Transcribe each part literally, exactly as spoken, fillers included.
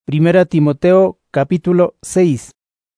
Primera Timoteo capítulo seis.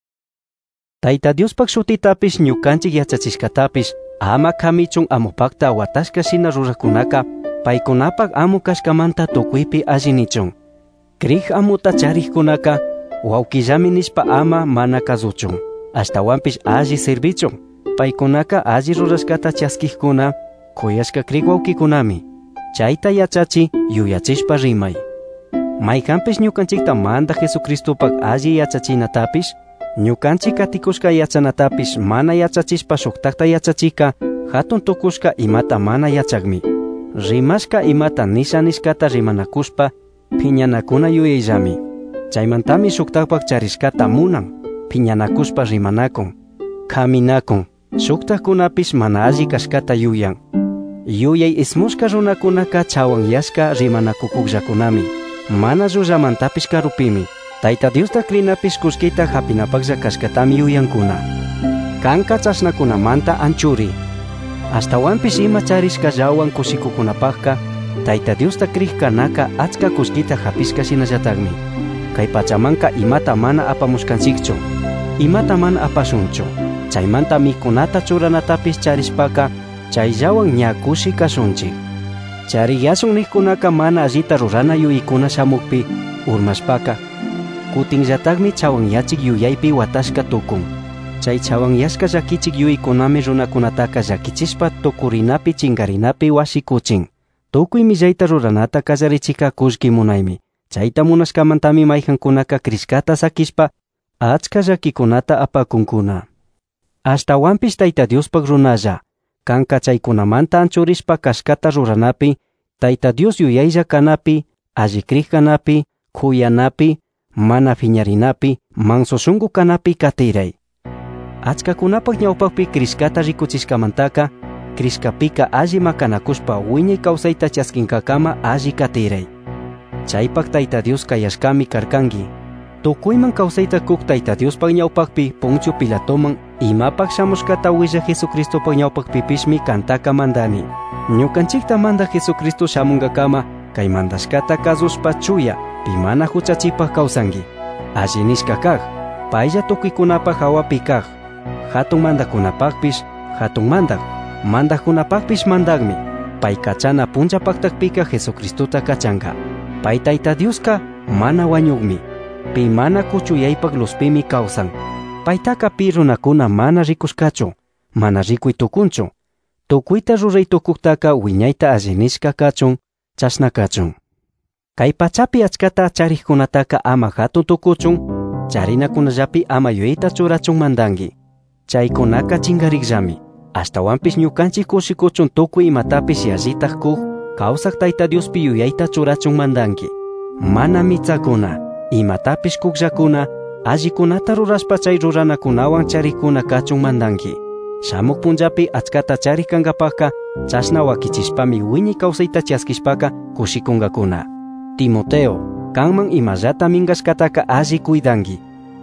Tayta Diospak shutitapish ñukanchik yachachishkatapish ama kamichun amupakta awatashka shina rurakunaka paykunapak amu kashkamanta tukuypi allinichun. Kriq amuta charikkunaka wawkillami nishpa ama mana kazuchun. Ashtawanpish alli servichun. Paykunaka alli rurashkata chaskikkuna kuyashka kriq wawkikunami. Chayta yachachi yuyachishpa rimay. Maykanpish ñukanchikta manda Jesucristopak alli yachachinatapish ñukanchik katikushka yachanatapish mana yachachishpa shuktakta yachachika hatun tukushka imata mana yachakmi. Rimashka imata nisha nishkata rimanakushpa piñanakuna yuyayllami. Chaymantami shuktakpak charishkata munan piñanakushpa rimanakun, kaminakun. Shuktakunapish mana alli kashkata yuyan. Yuyay ismushka runakunaka chawan yashka rimanakukukllakunami. Mana llullamantapish karupimi. Tayta Diosta krinapish kuskita hapinapaklla kashkatami yuyankuna. Kanka chashnakunamanta anchuri. Ashtawanpish ima charishkallawan kushikukunapakka Tayta Diosta krikkanaka achka kuskita hapishka shinallatakmi. Kay pachamanka imata mana apamushkanchikchu, imata mana apashunchu. Chaymanta mikunata churanatapish charishpaka chayllawan ña kushi kashunchik. Chariyasun nikunaka mana allita rurana yuykuna shamukpi urmashpaka kutinllatakmi chawan yachik yuyaypi watashka tukun. Chay chawan yashka llakichik yuykunami runakunataka llakichishpa tukurinapi chingarinapi washikuchin. Tukuy millayta ruranata kallarichika kushki munaymi. Chayta munashkamantami mayjankunaka krishkata sakishpa achka llakikunata apakunkuna. Ashtawanpish Tayta Diospak runalla. Kanka chaykunamanta anchurishpa kashkata ruranapi Tayta Dios yuyaylla kanapi, alli kriq kanapi, kuyanapi, mana fiñarinapi, manso shunqu kanapi katiray. Achkakunapak ñawpakpi krishkata rikuchishkamantaka krishkapika alli makanakushpa wiñay kawsayta chaskinkakama alli katiray. Chaypak Tayta Dios kayashkami karkangi. Tukuyman kawsayta kuk Tayta Diospak ñawpakpi Poncio Pilatoman imapak shamushkata willa Jesucristopak ñawpakpipishmi kantaka mandani. Ñukanchikta manda Jesucristo shamungakama kay mandashkata kazushpa chuya pimana huchachipak kawsangi. Alli nishka kaq, paylla tukuykunapak hawapi kaq. Hatun mandakunapakpish hatun mandak, mandakunapakpish mandagmi. Pay kachana punchapaktakpika Jesucristota kachanga. Pay Tayta Dioska mana wañugmi. Pi mana kuchuyaypak luspimi kawsan. Paytaka pi runakuna mana rikushkachu, mana rikuy tukunchu. Tukuyta ruray tukuktaka wiñayta allinishka kachun, chashna kachun. Kay pachapi achkata charikkunataka ama hatun tukuchun, charinakunallapi ama yuyayta churachun mandangi. Chaykunaka chingarikllami. Ashtawanpish ñukanchik kushikuchun tukuy imatapish yallitaj kuk kawsak Tayta Diospi yuyayta churachun mandangi. Mana mitsakuna, imatapish kukllakuna, allikunata rurashpa chay ruranakunawan charikuna kachun mandanki. Shamuk punllapi achkata charikankapaka chashna wakichishpami wiñay kawsayta chaskishpaka kushikunkakuna. Timoteo, kanman imallata minkashkataka alli kuydanki.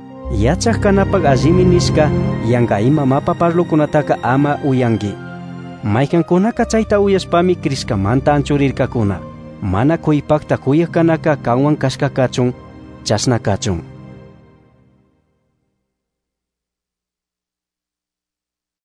Yachaq kanapak allimi nishka yanka ima mapa parlukunataka ama uyanki. Maykankunaka chayta uyashpami krishkamanta anchurirkakuna. Mana kuypakta kuyaq kanaka kanwan kashka kachun, chashna kachun.